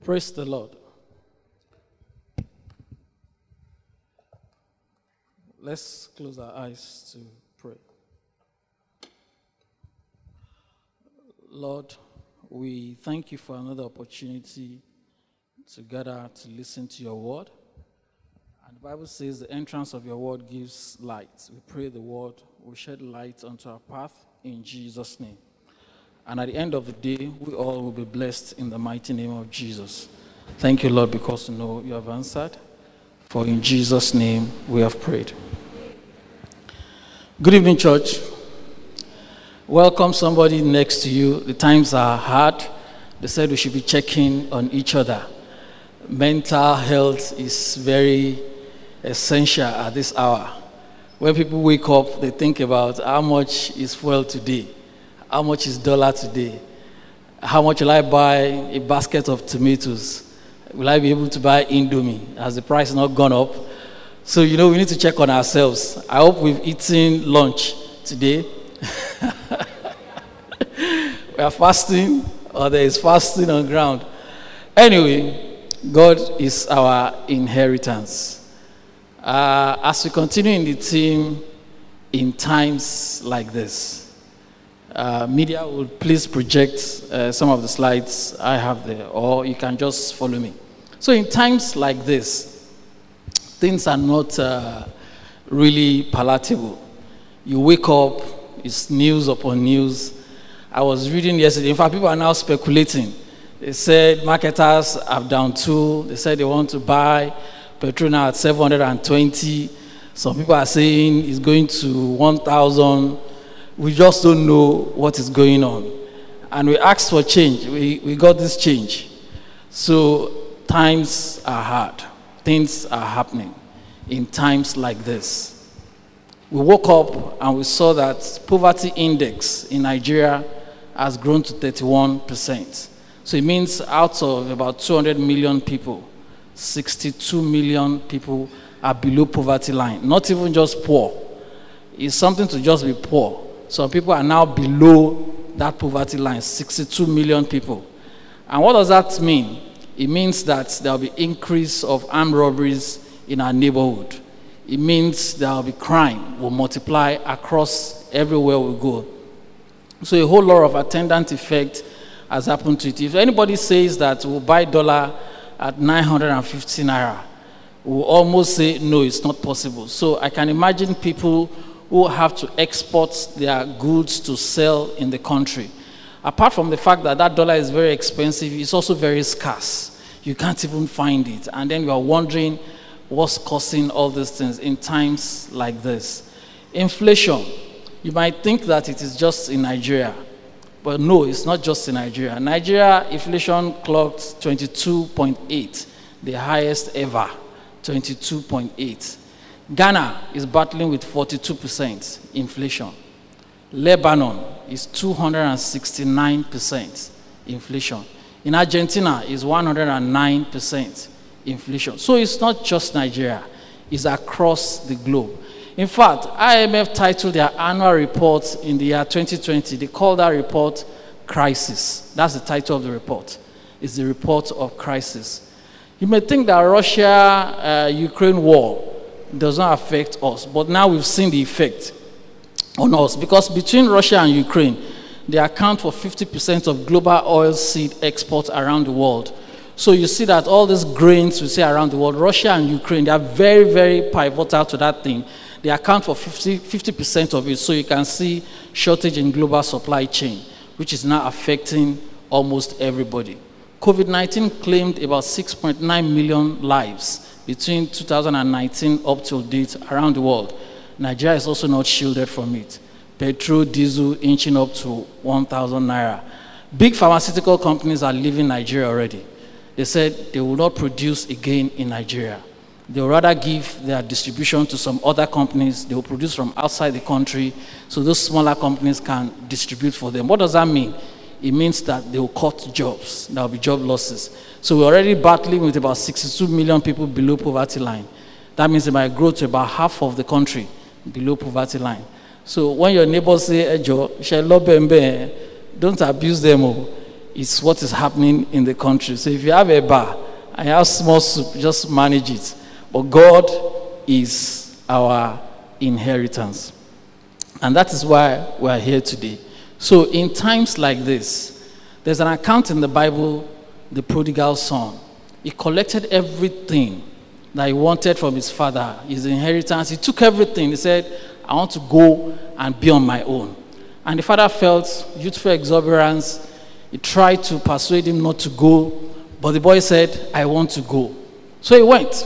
Praise the Lord. Let's close our eyes to pray. Lord, we thank you for another opportunity to gather to listen to your word. And the Bible says the entrance of your word gives light. We pray the word will shed light onto our path in Jesus' name. And at the end of the day, we all will be blessed in the mighty name of Jesus. Thank you, Lord, because you know you have answered. For in Jesus' name we have prayed. Good evening, church. Welcome somebody next to you. The times are hard. They said we should be checking on each other. Mental health is very essential at this hour. When people wake up, they think about how much is fuel today, how much is dollar today, how much will I buy a basket of tomatoes, will I be able to buy Indomie? Has the price not gone up? So, we need to check on ourselves. I hope we've eaten lunch today. We are fasting, or there is fasting on ground. Anyway, God is our inheritance. As we continue in the theme, in times like this, media will please project some of the slides I have there, or you can just follow me. So in times like this, things are not really palatable. You wake up, it's news upon news. I was reading yesterday, in fact, people are now speculating. They said marketers have done too. They said they want to buy petrol now at 720. Some people are saying it's going to 1,000. We just don't know what is going on. And we asked for change. We got this change. So times are hard. Things are happening in times like this. We woke up and we saw that poverty index in Nigeria has grown to 31%. So it means out of about 200 million people, 62 million people are below poverty line. Not even just poor. It's something to just be poor. Some people are now below that poverty line, 62 million people. And what does that mean? It means that there will be increase of armed robberies in our neighborhood. It means there will be crime will multiply across everywhere we go. So a whole lot of attendant effect has happened to it. If anybody says that we'll buy dollar at 950 naira, we'll almost say, no, it's not possible. So I can imagine people who have to export their goods to sell in the country. Apart from the fact that that dollar is very expensive, it's also very scarce. You can't even find it. And then you are wondering what's causing all these things in times like this. Inflation. You might think that it is just in Nigeria. But no, it's not just in Nigeria. Nigeria inflation clocked 22.8, the highest ever, 22.8. Ghana is battling with 42% inflation. Lebanon is 269% inflation. In Argentina is 109% inflation. So it's not just Nigeria, it's across the globe. In fact, IMF titled their annual report in the year 2020, they call that report Crisis. That's the title of the report. It's the report of crisis. You may think that Russia-Ukraine war does not affect us, but now we've seen the effect on us, because between Russia and Ukraine, they account for 50% of global oil seed exports around the world. So you see that all these grains we see around the world, Russia and Ukraine, they are very, very pivotal to that thing. They account for 50% of it. So you can see shortage in global supply chain, which is now affecting almost everybody. COVID-19 claimed about 6.9 million lives between 2019 up till date around the world. Nigeria is also not shielded from it. Petrol, diesel inching up to 1,000 naira. Big pharmaceutical companies are leaving Nigeria already. They said they will not produce again in Nigeria. They will rather give their distribution to some other companies. They will produce from outside the country so those smaller companies can distribute for them. What does that mean? It means that they will cut jobs. There will be job losses. So we're already battling with about 62 million people below poverty line. That means they might grow to about half of the country below poverty line. So when your neighbors say, Ejo, don't abuse them. is what is happening in the country. So if you have a bar and you have small soup, just manage it. But God is our inheritance. And that is why we are here today. So in times like this, there's an account in the Bible, the prodigal son. He collected everything that he wanted from his father, his inheritance. He took everything. He said, I want to go and be on my own. And the father felt youthful exuberance. He tried to persuade him not to go, but the boy said, I want to go. So he went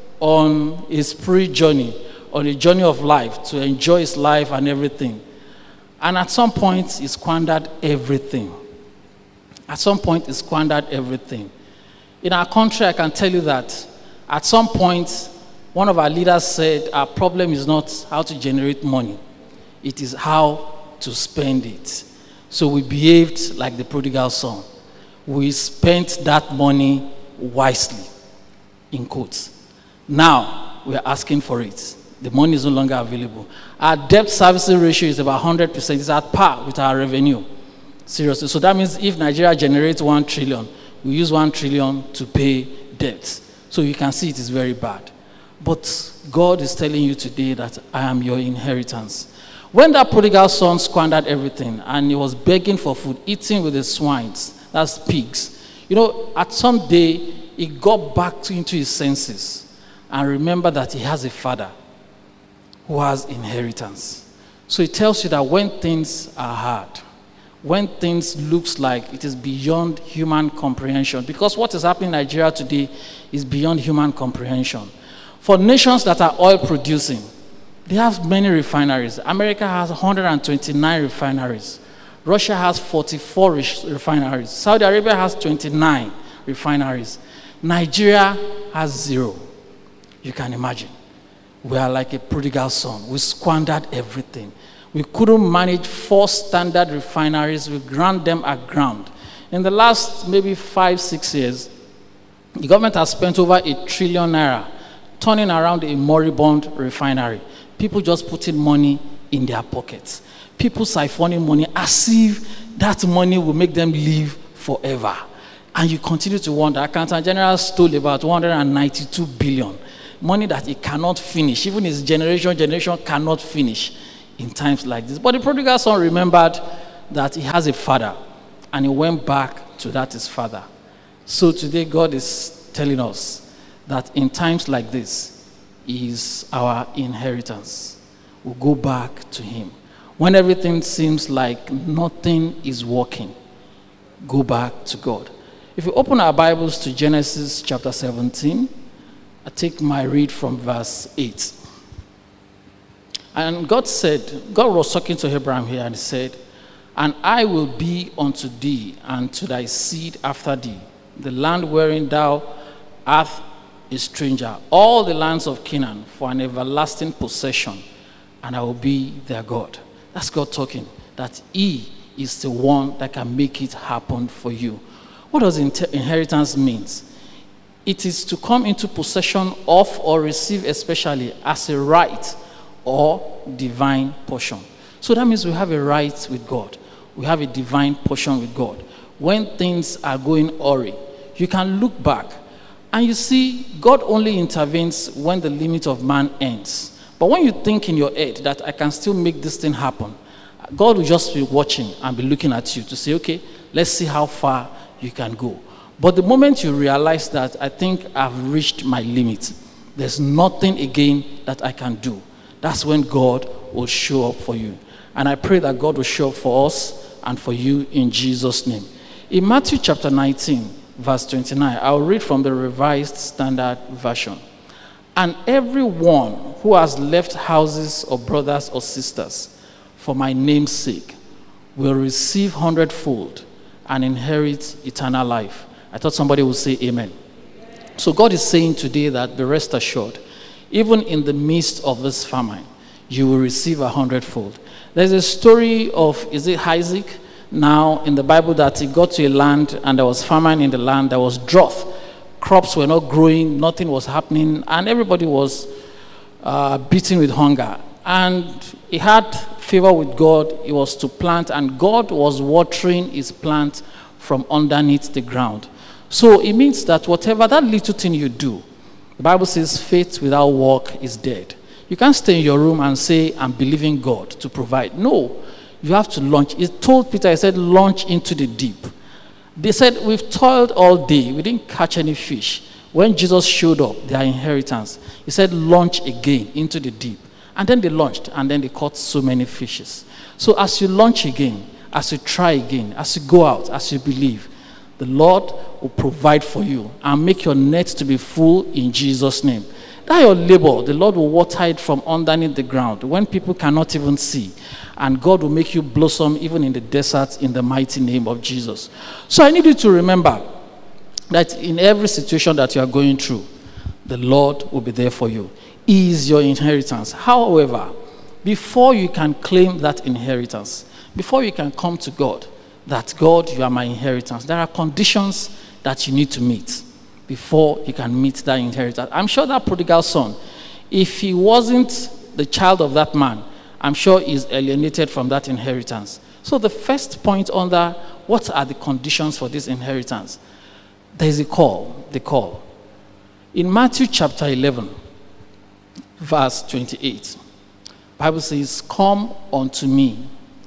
on his pre-journey, on a journey of life, to enjoy his life and everything. And at some point, he squandered everything. At some point, he squandered everything. In our country, I can tell you that at some point, one of our leaders said, our problem is not how to generate money. It is how to spend it. So we behaved like the prodigal son. We spent that money wisely, in quotes. Now, we are asking for it. The money is no longer available. Our debt servicing ratio is about 100%. It's at par with our revenue. Seriously. So that means if Nigeria generates 1 trillion, we use 1 trillion to pay debts. So you can see it is very bad. But God is telling you today that I am your inheritance. When that prodigal son squandered everything and he was begging for food, eating with the swines, that's pigs, at some day he got back into his senses and remembered that he has a father who has inheritance. So it tells you that when things are hard, when things looks like it is beyond human comprehension, because what is happening in Nigeria today is beyond human comprehension. For nations that are oil producing, they have many refineries. America has 129 refineries. Russia has 44 refineries. Saudi Arabia has 29 refineries. Nigeria has 0. You can imagine. We are like a prodigal son. We squandered everything. We couldn't manage 4 standard refineries. We ground them aground. In the last maybe 5-6 years, the government has spent over 1 trillion naira turning around a moribund refinery. People just putting money in their pockets. People siphoning money as if that money will make them live forever. And you continue to wonder. Accountant General stole about 192 billion. Money that he cannot finish. Even his generation cannot finish in times like this. But the prodigal son remembered that he has a father. And he went back to that his father. So today God is telling us that in times like this, he is our inheritance. We'll go back to him. When everything seems like nothing is working, go back to God. If we open our Bibles to Genesis chapter 17, I take my read from verse 8. And God was talking to Abraham here and he said, and I will be unto thee and to thy seed after thee, the land wherein thou art a stranger, all the lands of Canaan for an everlasting possession, and I will be their God. That's God talking, that he is the one that can make it happen for you. What does inheritance mean? It is to come into possession of or receive especially as a right or divine portion. So that means we have a right with God. We have a divine portion with God. When things are going awry, you can look back and you see God only intervenes when the limit of man ends. But when you think in your head that I can still make this thing happen, God will just be watching and be looking at you to say, okay, let's see how far you can go. But the moment you realize that I think I've reached my limit, there's nothing again that I can do, that's when God will show up for you. And I pray that God will show up for us and for you in Jesus' name. In Matthew chapter 19, verse 29, I'll read from the Revised Standard Version. And everyone who has left houses or brothers or sisters for my name's sake will receive 100-fold and inherit eternal life. I thought somebody would say amen. So God is saying today that be rest assured, even in the midst of this famine, you will receive 100-fold. There's a story of, is it Isaac? Now in the Bible that he got to a land and there was famine in the land, there was drought. Crops were not growing, nothing was happening, and everybody was beaten with hunger. And he had favor with God. He was to plant, and God was watering his plant from underneath the ground. So it means that whatever that little thing you do, the Bible says faith without work is dead. You can't stay in your room and say, I'm believing God to provide. No, you have to launch. He told Peter, he said, launch into the deep. They said, we've toiled all day. We didn't catch any fish. When Jesus showed up, their inheritance, he said, launch again into the deep. And then they launched, and then they caught so many fishes. So as you launch again, as you try again, as you go out, as you believe, the Lord will provide for you and make your net to be full in Jesus' name. That your labor, the Lord will water it from underneath the ground when people cannot even see. And God will make you blossom even in the desert in the mighty name of Jesus. So I need you to remember that in every situation that you are going through, the Lord will be there for you. He is your inheritance. However, before you can claim that inheritance, before you can come to God, that God, you are my inheritance, there are conditions that you need to meet before you can meet that inheritance. I'm sure that prodigal son, if he wasn't the child of that man, I'm sure he's alienated from that inheritance. So the first point under what are the conditions for this inheritance? There is a call, the call. In Matthew chapter 11, verse 28, Bible says, come unto me,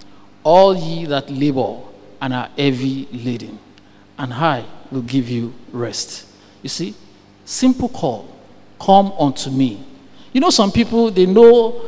all ye that labor and are heavy laden, and I will give you rest. You see, simple call, come unto me. You know, some people, they know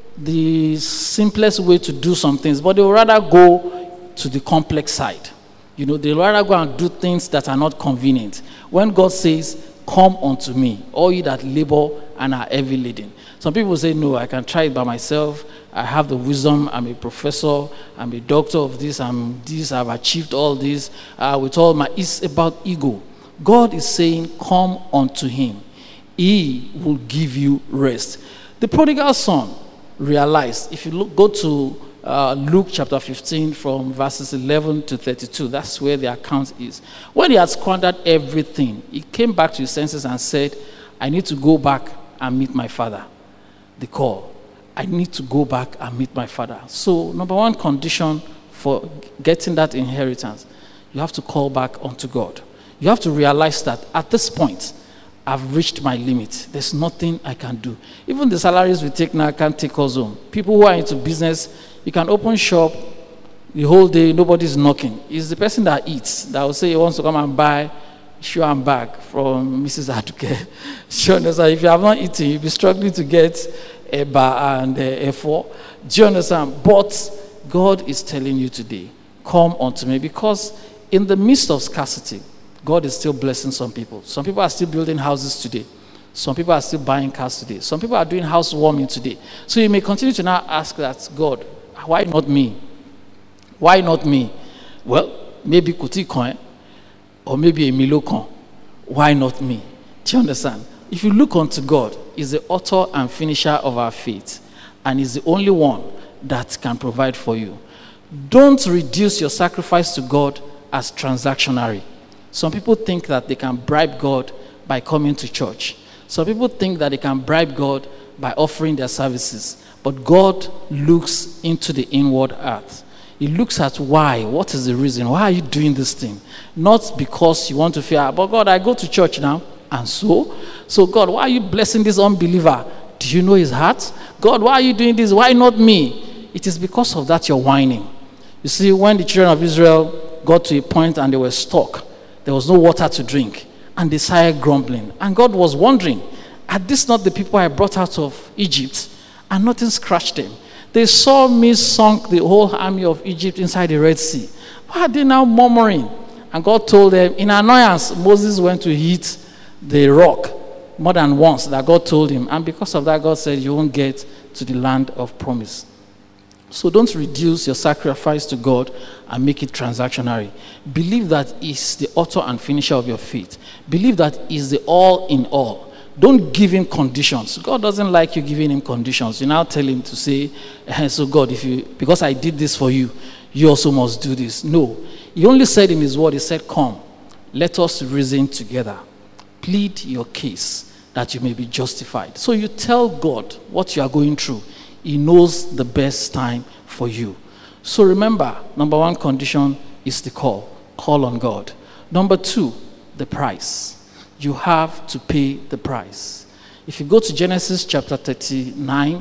the simplest way to do some things, but they would rather go to the complex side. You know, they would rather go and do things that are not convenient. When God says, come unto me, all you that labor and are heavy laden. Some people say, no, I can try it by myself. I have the wisdom. I'm a professor. I'm a doctor of this. I've achieved all this. With all my, it's about ego. God is saying, come unto him. He will give you rest. The prodigal son realized, if you go to Luke chapter 15 from verses 11 to 32, that's where the account is. When he had squandered everything, he came back to his senses and said, I need to go back and meet my father. The call. I need to go back and meet my father. So, number one condition for getting that inheritance, you have to call back unto God. You have to realize that at this point, I've reached my limit. There's nothing I can do. Even the salaries we take now can't take us home. People who are into business, you can open shop the whole day, nobody's knocking. It's the person that eats that will say he wants to come and buy shoe and bag from Mrs. Aduke. Sure, if you have not eaten, you'll be struggling to get a bar and a four. Do you understand? But God is telling you today, come unto me, because in the midst of scarcity, God is still blessing some people. Some people are still building houses today. Some people are still buying cars today. Some people are doing housewarming today. So you may continue to now ask that, God, why not me? Why not me? Well, maybe Kuti Coin or maybe a Milo Coin. Why not me? Do you understand? If you look unto God, He's the author and finisher of our faith, and He's the only one that can provide for you. Don't reduce your sacrifice to God as transactionary. Some people think that they can bribe God by coming to church. Some people think that they can bribe God by offering their services. But God looks into the inward heart. He looks at why. What is the reason? Why are you doing this thing? Not because you want to feel, but God, I go to church now. And so God, why are you blessing this unbeliever? Do you know his heart? God, why are you doing this? Why not me? It is because of that you're whining. You see, when the children of Israel got to a point and they were stuck, there was no water to drink, and they started grumbling. And God was wondering, are these not the people I brought out of Egypt? And nothing scratched them. They saw me sunk the whole army of Egypt inside the Red Sea. Why are they now murmuring? And God told them, in annoyance, Moses went to hit the rock more than once that God told him. And because of that, God said, you won't get to the land of promise. So don't reduce your sacrifice to God and make it transactionary. Believe that He's the author and finisher of your faith. Believe that He's the all in all. Don't give Him conditions. God doesn't like you giving Him conditions. You now tell Him to say, so God, because I did this for you, you also must do this. No. He only said in His word, He said, come, let us reason together. Plead your case that you may be justified. So you tell God what you are going through. He knows the best time for you. So remember, number one condition is the call. Call on God. Number 2, the price. You have to pay the price. If you go to Genesis chapter 39,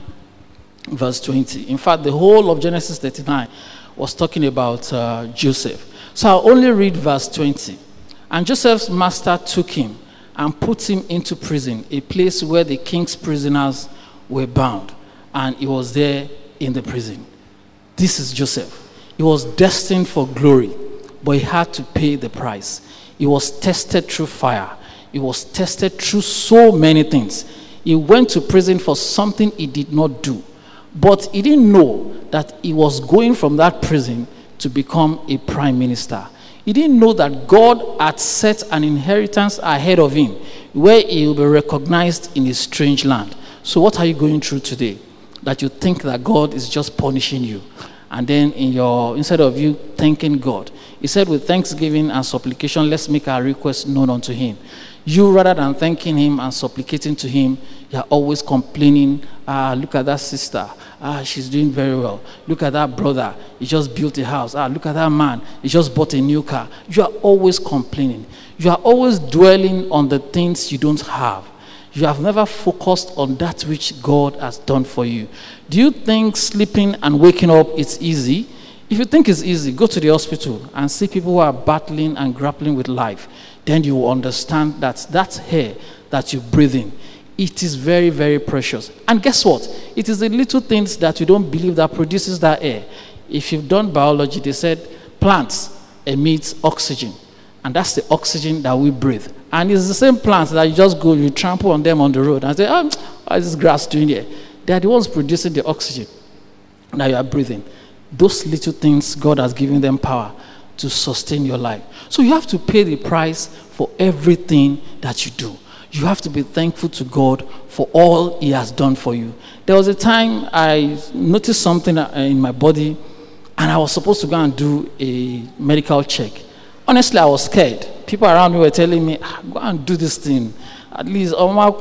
verse 20. In fact, the whole of Genesis 39 was talking about Joseph. So I'll only read verse 20. And Joseph's master took him and put him into prison, a place where the king's prisoners were bound. And he was there in the prison. This is Joseph. He was destined for glory, but he had to pay the price. He was tested through fire. He was tested through so many things. He went to prison for something he did not do. But he didn't know that he was going from that prison to become a prime minister. He didn't know that God had set an inheritance ahead of him where he will be recognized in a strange land. So what are you going through today that you think that God is just punishing you? And then instead of you thanking God, he said, with thanksgiving and supplication, let's make our request known unto him. You, rather than thanking him and supplicating to him, you're always complaining. Look at that sister. She's doing very well. Look at that brother. He just built a house. Look at that man. He just bought a new car. You are always complaining. You are always dwelling on the things you don't have. You have never focused on that which God has done for you. Do you think sleeping and waking up is easy? If you think it's easy, go to the hospital and see people who are battling and grappling with life. Then you will understand that that air that you breathe in, it is very, very precious. And guess what? It is the little things that you don't believe that produces that air. If you've done biology, they said plants emit oxygen. And that's the oxygen that we breathe. And it's the same plants that you just go, you trample on them on the road and say, what is this grass doing here? They are the ones producing the oxygen that you are breathing. Those little things, God has given them power to sustain your life. So you have to pay the price for everything that you do. You have to be thankful to God for all he has done for you. There was a time I noticed something in my body and I was supposed to go and do a medical check. Honestly, I was scared. People around me were telling me, go and do this thing. At least,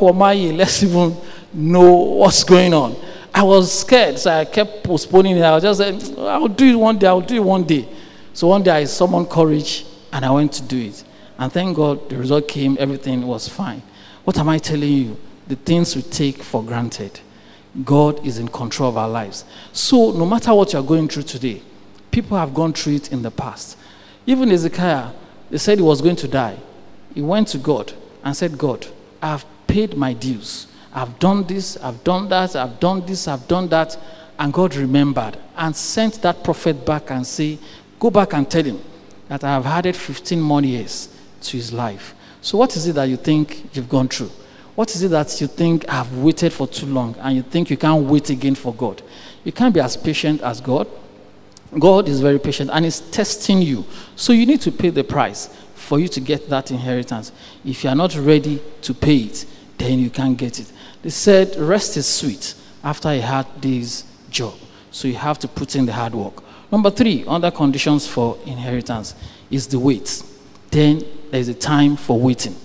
let's even know what's going on. I was scared, so I kept postponing it. I was just saying, I'll do it one day, I'll do it one day. So one day I summoned courage and I went to do it. And thank God the result came, everything was fine. What am I telling you? The things we take for granted. God is in control of our lives. So no matter what you're going through today, people have gone through it in the past. Even Ezekiel, they said he was going to die. He went to God and said, God, I've paid my dues. I've done this, I've done that, I've done this, I've done that. And God remembered and sent that prophet back and say, go back and tell him that I have added 15 more years to his life. So what is it that you think you've gone through? What is it that you think I've waited for too long and you think you can't wait again for God? You can't be as patient as God. God is very patient and is testing you. So you need to pay the price for you to get that inheritance. If you are not ready to pay it, then you can't get it. They said rest is sweet after a hard day's job. So you have to put in the hard work. Number 3, under conditions for inheritance is the wait. Then there is a time for waiting.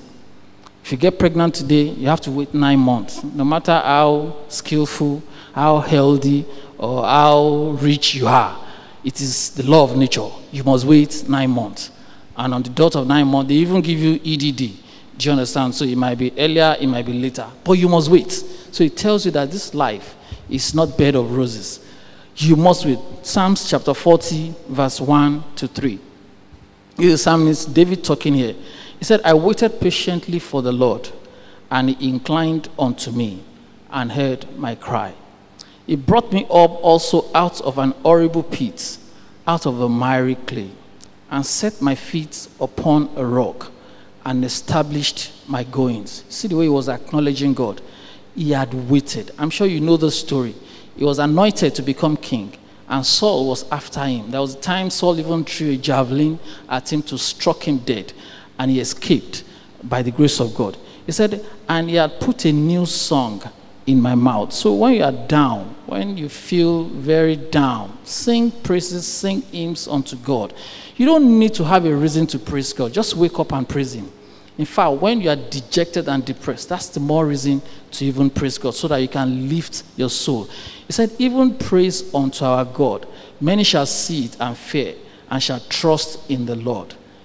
If you get pregnant today, you have to wait 9 months. No matter how skillful, how healthy, or how rich you are, it is the law of nature. You must wait 9 months. And on the dot of 9 months, they even give you EDD. Do you understand? So it might be earlier, it might be later. But you must wait. So it tells you that this life is not bed of roses. You must wait. Psalms chapter 40, verse 1 to 3. This is Psalmist David talking here. He said, I waited patiently for the Lord, and he inclined unto me and heard my cry. He brought me up also out of an horrible pit, out of the miry clay, and set my feet upon a rock, and established my goings. See the way he was acknowledging God. He had waited. I'm sure you know the story. He was anointed to become king, and Saul was after him. There was a time Saul even threw a javelin at him to struck him dead, and he escaped by the grace of God. He said, and he had put a new song in my mouth. So when you are down, when you feel very down, sing praises, sing hymns unto God. You don't need to have a reason to praise God. Just wake up and praise him. In fact, when you are dejected and depressed, that's the more reason to even praise God, so that you can lift your soul. He said, even praise unto our God. Many shall see it and fear, and shall trust in the Lord.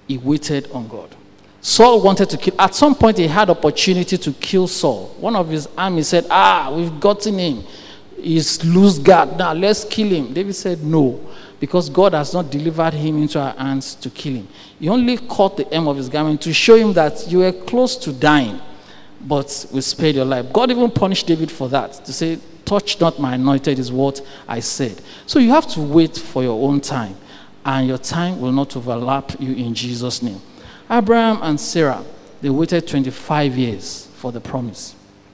He waited on God. Saul wanted to kill. At some point, he had opportunity to kill Saul. One of his army said, we've gotten him. He's loose guard. Now, let's kill him. David said, no, because God has not delivered him into our hands to kill him. He only caught the hem of his garment to show him that you were close to dying, but we spared your life. God even punished David for that, to say, touch not my anointed is what I said. So you have to wait for your own time, and your time will not overlap you in Jesus' name. Abraham and Sarah, they waited 25 years for the promise.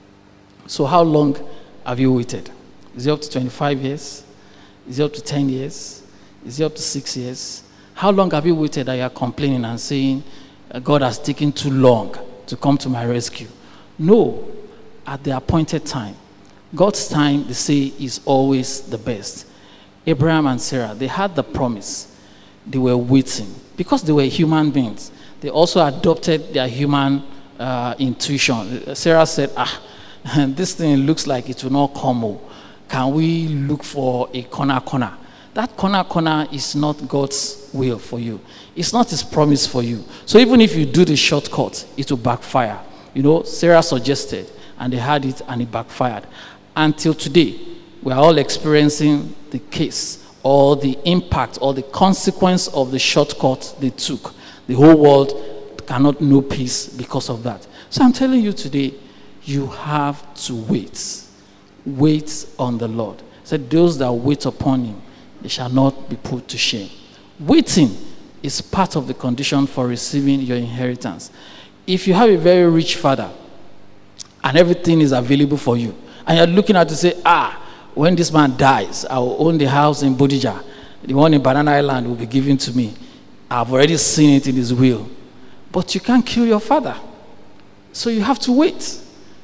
So how long have you waited? Is it up to 25 years? Is it up to 10 years? Is it up to 6 years? How long have you waited that you are complaining and saying, God has taken too long to come to my rescue? No, at the appointed time. God's time, they say, is always the best. Abraham and Sarah, they had the promise. They were waiting. Because they were human beings, they also adopted their human intuition. Sarah said, this thing looks like it will not come. Can we look for a corner? That corner is not God's will for you. It's not his promise for you. So even if you do the shortcut, it will backfire. Sarah suggested, and they had it, and it backfired. Until today, we are all experiencing the case, or the impact, or the consequence of the shortcut they took. The whole world cannot know peace because of that. So I'm telling you today, you have to wait. Wait on the Lord. Said, those that wait upon him, they shall not be put to shame. Waiting is part of the condition for receiving your inheritance. If you have a very rich father and everything is available for you, and you're looking at to say, when this man dies, I will own the house in Bodija. The one in Banana Island will be given to me. I've already seen it in his will. But you can't kill your father. So you have to wait.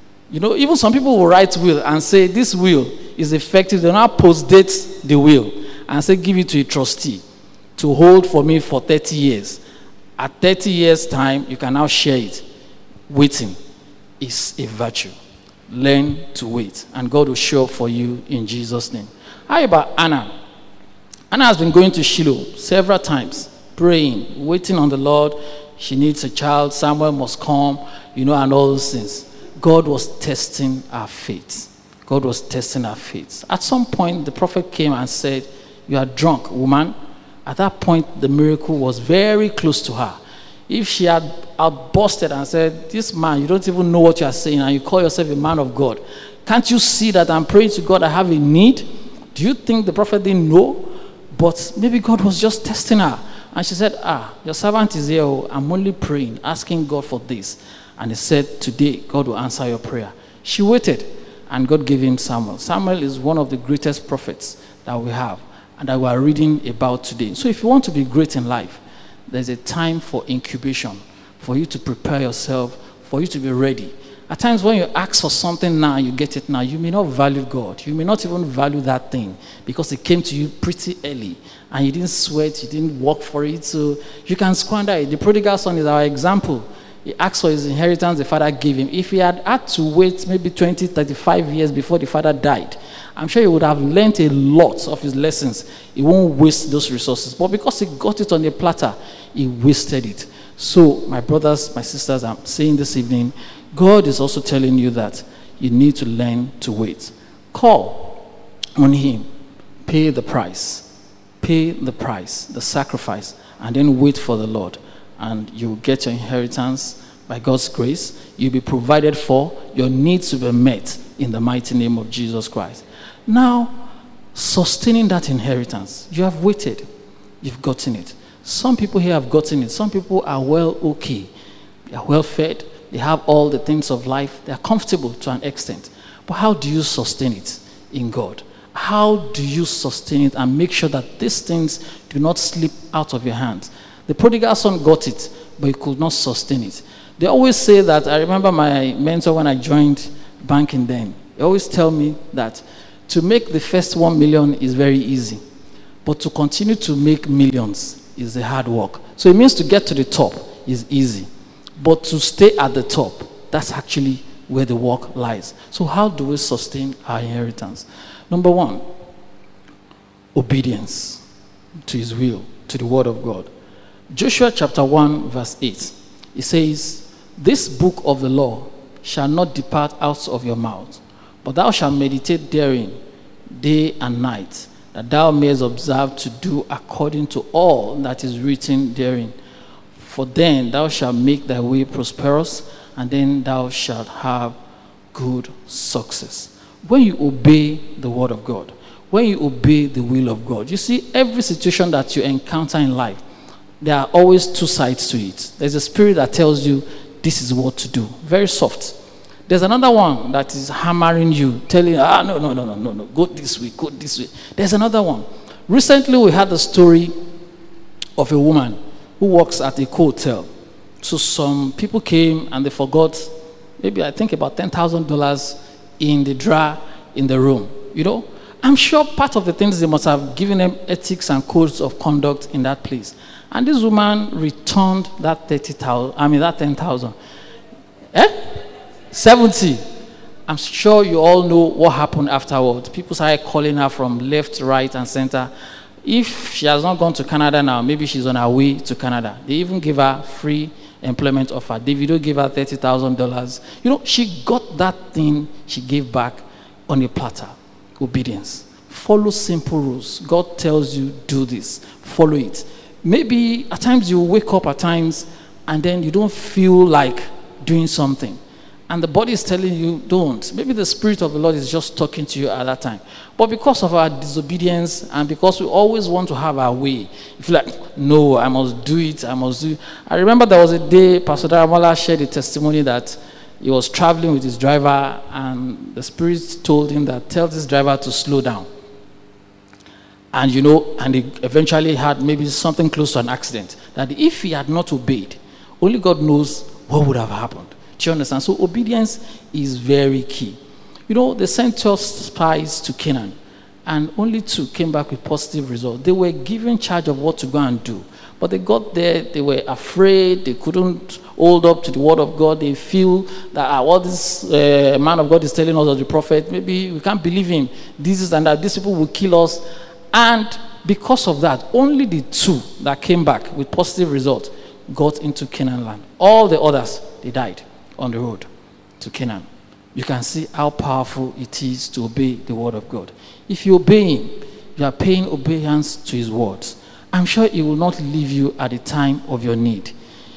Even some people will write will and say this will is effective. They now post-date the will and say give it to a trustee to hold for me for 30 years. At 30 years' time, you can now share it. Waiting is a virtue. Learn to wait, and God will show up for you in Jesus' name. How about Anna? Anna has been going to Shiloh several times, praying, waiting on the Lord. She needs a child. Samuel must come, and all those things. God was testing our faith. God was testing our faith. At some point, the prophet came and said, you are drunk, woman. At that point, the miracle was very close to her. If she had outbursted and said, this man, you don't even know what you are saying, and you call yourself a man of God. Can't you see that I'm praying to God, I have a need? Do you think the prophet didn't know? But maybe God was just testing her. And she said, your servant is here. I'm only praying, asking God for this. And he said, today, God will answer your prayer. She waited, and God gave him Samuel. Samuel is one of the greatest prophets that we have, and that we are reading about today. So if you want to be great in life, there's a time for incubation, for you to prepare yourself, for you to be ready. At times when you ask for something now, you get it now, you may not value God. You may not even value that thing because it came to you pretty early, and you didn't sweat, you didn't work for it, so you can squander it. The prodigal son is our example. He asked for his inheritance, the father gave him. If he had to wait maybe 20, 35 years before the father died, I'm sure he would have learned a lot of his lessons. He won't waste those resources. But because he got it on a platter, he wasted it. So, my brothers, my sisters, I'm saying this evening, God is also telling you that you need to learn to wait. Call on him. Pay the price. Pay the price, the sacrifice, and then wait for the Lord. And you will get your inheritance by God's grace. You'll be provided for. Your needs will be met in the mighty name of Jesus Christ. Now, sustaining that inheritance, you have waited. You've gotten it. Some people here have gotten it. Some people are okay. They are well fed. They have all the things of life. They are comfortable to an extent. But how do you sustain it in God? How do you sustain it and make sure that these things do not slip out of your hands? The prodigal son got it, but he could not sustain it. They always say that, I remember my mentor when I joined banking then, they always tell me that to make the first 1 million is very easy, but to continue to make millions is a hard work. So it means to get to the top is easy, but to stay at the top, that's actually where the work lies. So how do we sustain our inheritance? Number one, obedience to his will, to the word of God. Joshua chapter 1 verse 8. It says, "This book of the law shall not depart out of your mouth, but thou shalt meditate therein day and night, that thou mayest observe to do according to all that is written therein. For then thou shalt make thy way prosperous, and then thou shalt have good success." When you obey the word of God, when you obey the will of God, you see, every situation that you encounter in life, there are always two sides to it. There's a spirit that tells you this is what to do, very soft. There's another one that is hammering you, telling you, no, go this way, go this way. There's another one. Recently, we had the story of a woman who works at a hotel. So some people came and they forgot, maybe I think about $10,000 in the drawer in the room. You know, I'm sure part of the things they must have given them ethics and codes of conduct in that place. And this woman returned that 10,000. 70. I'm sure you all know what happened afterwards. People started calling her from left, right, and center. If she has not gone to Canada now, maybe she's on her way to Canada. They even give her free employment offer. Davido gave her $30,000. You know, she got that thing she gave back on a platter. Obedience. Follow simple rules. God tells you, do this. Follow it. Maybe at times you wake up at times and then you don't feel like doing something. And the body is telling you, don't. Maybe the Spirit of the Lord is just talking to you at that time. But because of our disobedience and because we always want to have our way, you feel like, no, I must do it, I must do it. I remember there was a day Pastor Daramola shared a testimony that he was traveling with his driver and the Spirit told him that, tell this driver to slow down. And you know, and he eventually had maybe something close to an accident. That if he had not obeyed, only God knows what would have happened. Do you understand? So obedience is very key. You know, they sent 12 spies to Canaan, and only 2 came back with positive results. They were given charge of what to go and do. But they got there, they were afraid, they couldn't hold up to the word of God. They feel that what this man of God is telling us as the prophet, maybe we can't believe him. This is and that, these people will kill us. And because of that, only the 2 that came back with positive results got into Canaan land. All the others, they died on the road to Canaan. You can see how powerful it is to obey the word of God. If you obey him, you are paying obedience to his words. I'm sure he will not leave you at the time of your need.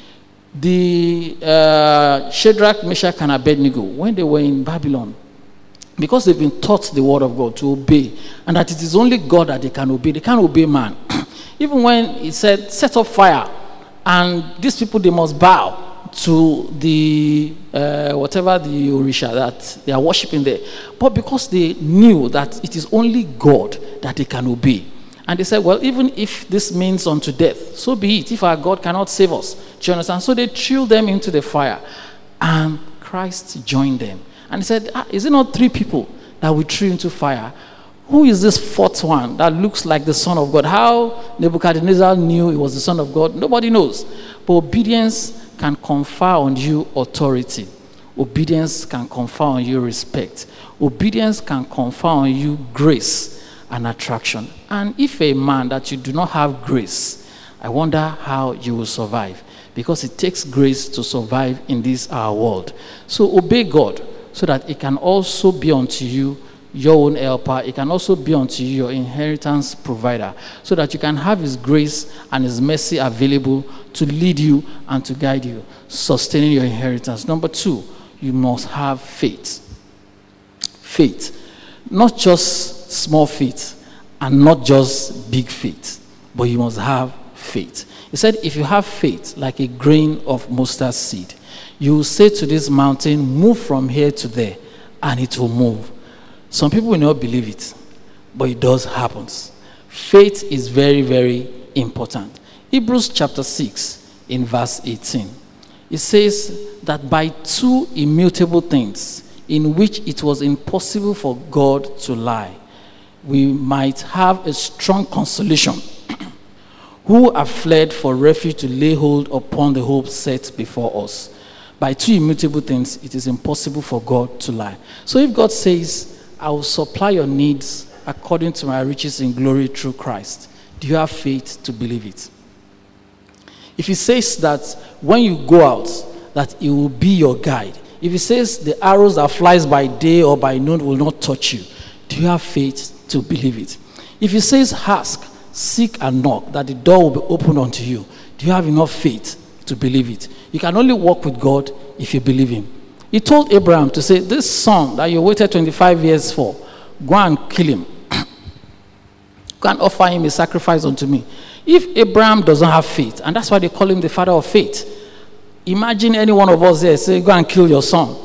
The Shadrach, Meshach, and Abednego, when they were in Babylon, because they've been taught the word of God to obey, and that it is only God that they can obey. They can't obey man. Even when he said, set up fire, and these people, they must bow to the whatever the Orisha that they are worshiping there. But because they knew that it is only God that they can obey. And they said, well, even if this means unto death, so be it, if our God cannot save us. Do you understand? So they threw them into the fire, and Christ joined them. And he said, is it not 3 people that we threw into fire? Who is this 4th one that looks like the Son of God? How Nebuchadnezzar knew he was the Son of God? Nobody knows. But obedience can confer on you authority. Obedience can confer on you respect. Obedience can confer on you grace and attraction. And if a man that you do not have grace, I wonder how you will survive. Because it takes grace to survive in this our world. So obey God, so that it can also be unto you your own helper. It can also be unto you your inheritance provider, so that you can have his grace and his mercy available to lead you and to guide you, sustaining your inheritance. Number 2, you must have faith. Faith. Not just small faith and not just big faith, but you must have faith. He said, if you have faith like a grain of mustard seed, you will say to this mountain, move from here to there, and it will move. Some people will not believe it, but it does happen. Faith is very, very important. Hebrews chapter 6 in verse 18. It says that by 2 immutable things in which it was impossible for God to lie, we might have a strong consolation who have fled for refuge to lay hold upon the hope set before us. By 2 immutable things, it is impossible for God to lie. So if God says, I will supply your needs according to my riches in glory through Christ, do you have faith to believe it? If he says that when you go out, that he will be your guide. If he says the arrows that flies by day or by noon will not touch you, do you have faith to believe it? If he says ask, seek and knock, that the door will be opened unto you, do you have enough faith to believe it? You can only walk with God if you believe him. He told Abraham to say, this son that you waited 25 years for, go and kill him. Go and offer him a sacrifice unto me. If Abraham doesn't have faith, and that's why they call him the father of faith, imagine any one of us there say, go and kill your son.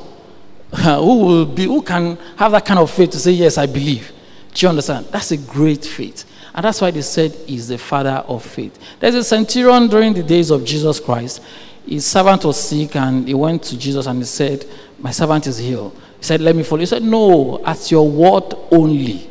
Who can have that kind of faith to say, yes, I believe? Do you understand? That's a great faith. And that's why they said he's the father of faith. There's a centurion during the days of Jesus Christ. His servant was sick and he went to Jesus and he said, my servant is healed. He said, let me follow. He said, no, at your word only,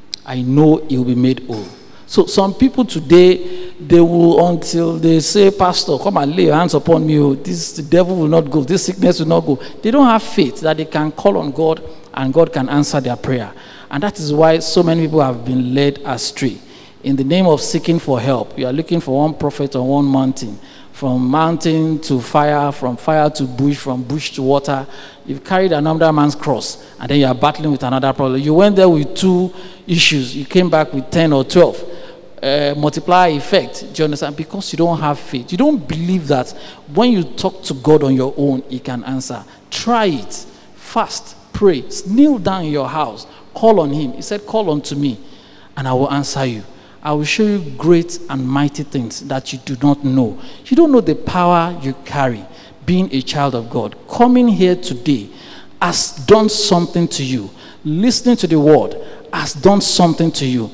I know he will be made whole. So some people today, they will, until they say, Pastor, come and lay your hands upon me. The devil will not go. This sickness will not go. They don't have faith that they can call on God and God can answer their prayer. And that is why so many people have been led astray. In the name of seeking for help, you are looking for one prophet on one mountain. From mountain to fire, from fire to bush, from bush to water. You've carried another man's cross, and then you are battling with another problem. You went there with 2 issues. You came back with 10 or 12. Multiply effect. Do you understand? Because you don't have faith. You don't believe that when you talk to God on your own, he can answer. Try it. Fast. Pray. Kneel down in your house. Call on him. He said, call unto me, and I will answer you. I will show you great and mighty things that you do not know. You don't know the power you carry being a child of God. Coming here today has done something to you. Listening to the word has done something to you.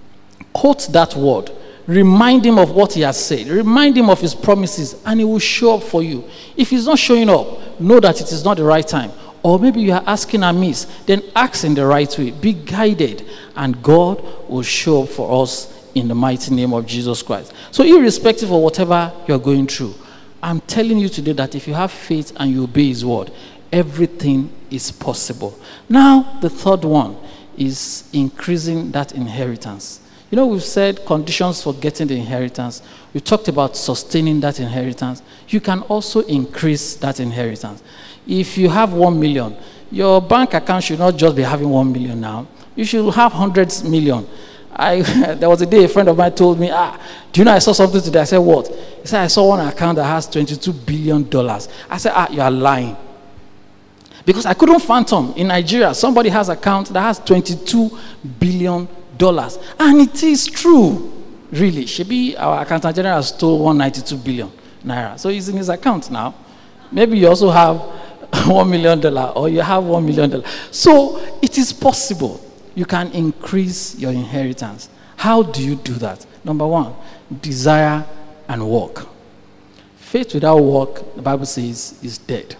Quote that word. Remind him of what he has said. Remind him of his promises, and he will show up for you. If he's not showing up, know that it is not the right time. Or maybe you are asking amiss. Then ask in the right way. Be guided, and God will show up for us in the mighty name of Jesus Christ. So irrespective of whatever you're going through, I'm telling you today that if you have faith and you obey his word, everything is possible. Now, the third one is increasing that inheritance. You know, we've said conditions for getting the inheritance. We talked about sustaining that inheritance. You can also increase that inheritance. If you have 1 million, your bank account should not just be having 1 million now. You should have hundreds million. There was a day a friend of mine told me, do you know I saw something today? I said, what? He said, I saw one account that has $22 billion. I said, you are lying. Because I couldn't fathom in Nigeria, somebody has an account that has $22 billion. And it is true. Really. Shebi, our accountant general has stole 192 billion naira. So he's in his account now. Maybe you also have $1 million or you have $1 million. So it is possible. You can increase your inheritance. How do you do that? Number 1, desire and work. Faith without work, the Bible says, is dead.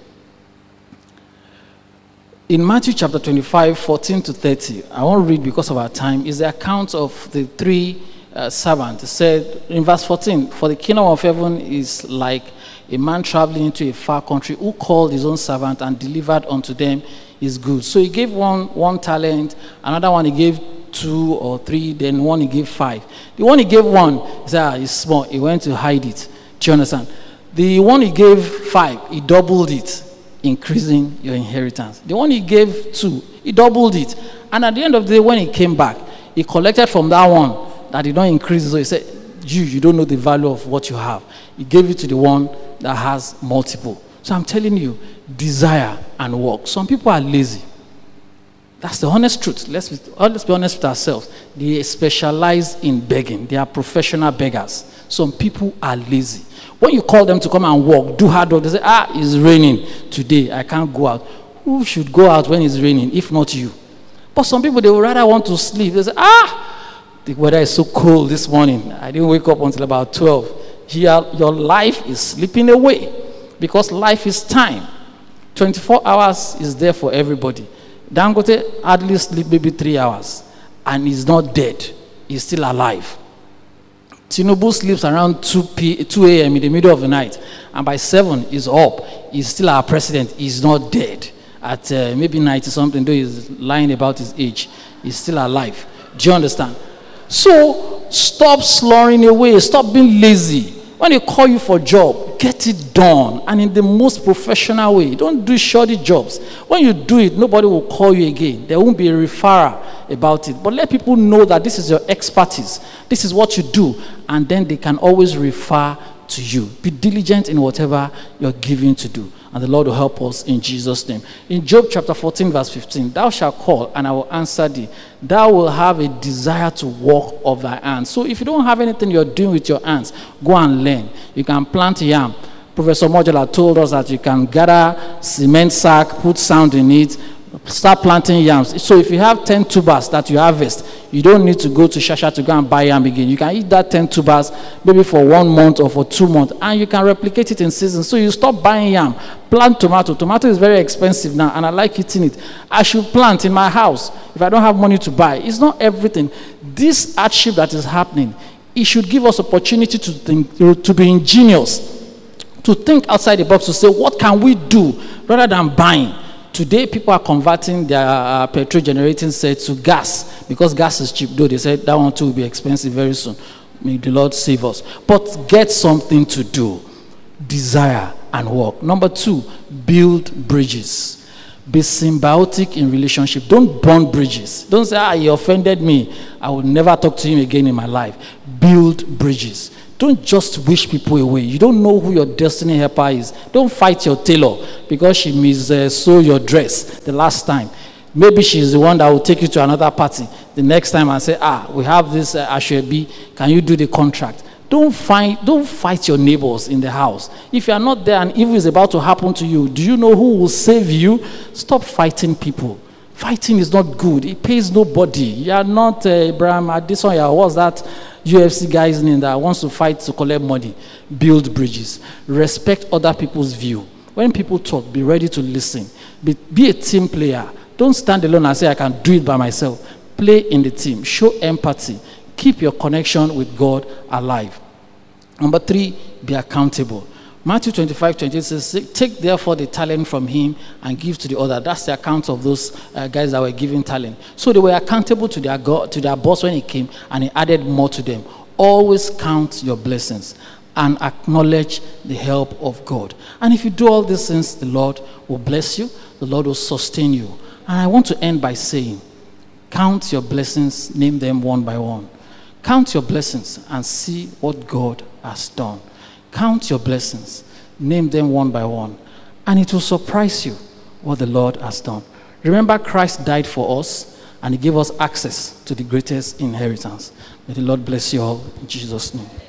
In Matthew chapter 25, 14 to 30, I won't read because of our time, is the account of the 3 servants. It said in verse 14, for the kingdom of heaven is like a man traveling into a far country who called his own servant and delivered unto them his goods. So he gave one talent, another one he gave 2 or 3, then one he gave 5. The one he gave 1, he said, it's small. He went to hide it. Do you understand? The one he gave 5, he doubled it, increasing your inheritance. The one he gave 2, he doubled it. And at the end of the day, when he came back, he collected from that one that did not increase. So he said, you don't know the value of what you have. He gave it to the one that has multiple. So I'm telling you, desire and work. Some people are lazy. That's the honest truth. Let's be honest with ourselves. They specialize in begging. They are professional beggars. Some people are lazy. When you call them to come and work, do hard work, they say, it's raining today. I can't go out. Who should go out when it's raining, if not you? But some people, they would rather want to sleep. They say, the weather is so cold this morning. I didn't wake up until about 12. Your life is slipping away because life is time. 24 hours is there for everybody. Dangote hardly sleep maybe 3 hours and he's not dead. He's still alive. Tinubu sleeps around 2 a.m. in the middle of the night, and by 7 he's up. He's still our president. He's not dead. At maybe 90 something, though he's lying about his age, he's still alive. Do you understand? So stop sloring away. Stop being lazy. When they call you for a job, get it done, and in the most professional way. Don't do shoddy jobs. When you do it, nobody will call you again. There won't be a referral about it. But let people know that this is your expertise. This is what you do, and then they can always refer to you. Be diligent in whatever you're giving to do, and the Lord will help us in Jesus' name. In Job chapter 14 verse 15, thou shalt call and I will answer thee. Thou will have a desire to work of thy hands. So if you don't have anything you're doing with your hands, go and learn. You can plant yam. Professor Mojola told us that you can gather cement sack, put sand in it, start planting yams. So if you have 10 tubers that you harvest, you don't need to go to Shasha to go and buy yam again. You can eat that 10 tubers maybe for 1 month or for 2 months, and you can replicate it in season. So you stop buying yam, plant tomato. Tomato is very expensive now, and I like eating it. I should plant in my house if I don't have money to buy. It's not everything. This hardship that is happening, it should give us opportunity to think, to be ingenious, to think outside the box, to say, what can we do rather than buying? Today, people are converting their petrol generating sets to gas because gas is cheap. Though they said that one too will be expensive very soon. May the Lord save us. But get something to do. Desire and work. Number 2, build bridges. Be symbiotic in relationship. Don't burn bridges. Don't say, he offended me, I will never talk to him again in my life. Build bridges. Don't just wish people away. You don't know who your destiny helper is. Don't fight your tailor because she sew your dress the last time. Maybe she's the one that will take you to another party the next time and say, we have this Ashwebi, can you do the contract? Don't fight your neighbors in the house. If you are not there and evil is about to happen to you, do you know who will save you? Stop fighting people. Fighting is not good. It pays nobody. You are not Abraham Adesanya. What's that UFC guy's name that wants to fight to collect money? Build bridges. Respect other people's view. When people talk, be ready to listen. Be a team player. Don't stand alone and say, I can do it by myself. Play in the team. Show empathy. Keep your connection with God alive. Number 3, be accountable. Matthew 25:28 says, take therefore the talent from him and give to the other. That's the account of those guys that were giving talent. So they were accountable to their God, to their boss when he came, and he added more to them. Always count your blessings and acknowledge the help of God. And if you do all these things, the Lord will bless you. The Lord will sustain you. And I want to end by saying, count your blessings, name them one by one. Count your blessings and see what God has done. Count your blessings, name them one by one, and it will surprise you what the Lord has done. Remember, Christ died for us, and he gave us access to the greatest inheritance. May the Lord bless you all in Jesus' name.